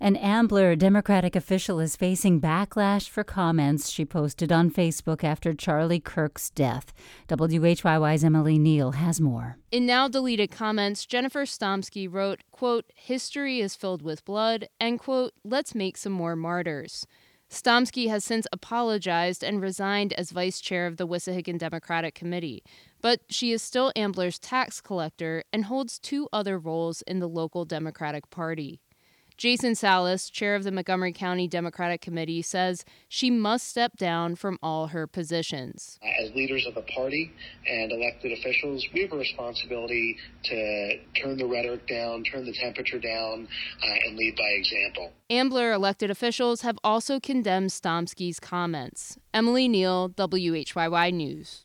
An Ambler Democratic official is facing backlash for comments she posted on Facebook after Charlie Kirk's death. WHYY's Emily Neal has more. In now-deleted comments, Jennifer Stomsky wrote, quote, "History is filled with blood," and, quote, "Let's make some more martyrs." Stomsky has since apologized and resigned as vice chair of the Wissahickon Democratic Committee, but she is still Ambler's tax collector and holds two other roles in the local Democratic Party. Jason Salas, chair of the Montgomery County Democratic Committee, says she must step down from all her positions. As leaders of the party and elected officials, we have a responsibility to turn the rhetoric down, turn the temperature down, and lead by example. Ambler elected officials have also condemned Stomsky's comments. Emily Neal, WHYY News.